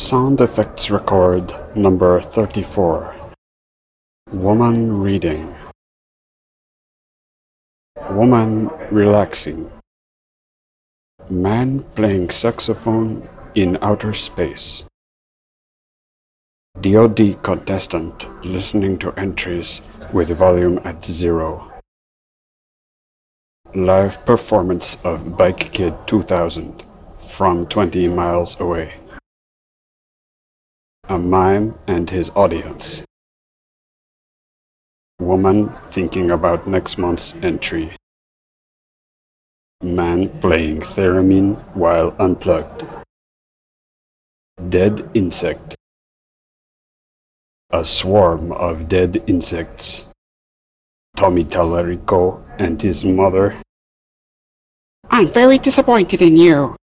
Sound effects record number 34. Woman reading. Woman relaxing. Man playing saxophone in outer space. DoD contestant listening to entries with volume at 0. Live performance of Bike Kid 2000 from 20 miles away. A mime and his audience. Woman thinking about next month's entry. Man playing theremin while unplugged. Dead insect. A swarm of dead insects. Tommy Tallarico and his mother. I'm very disappointed in you.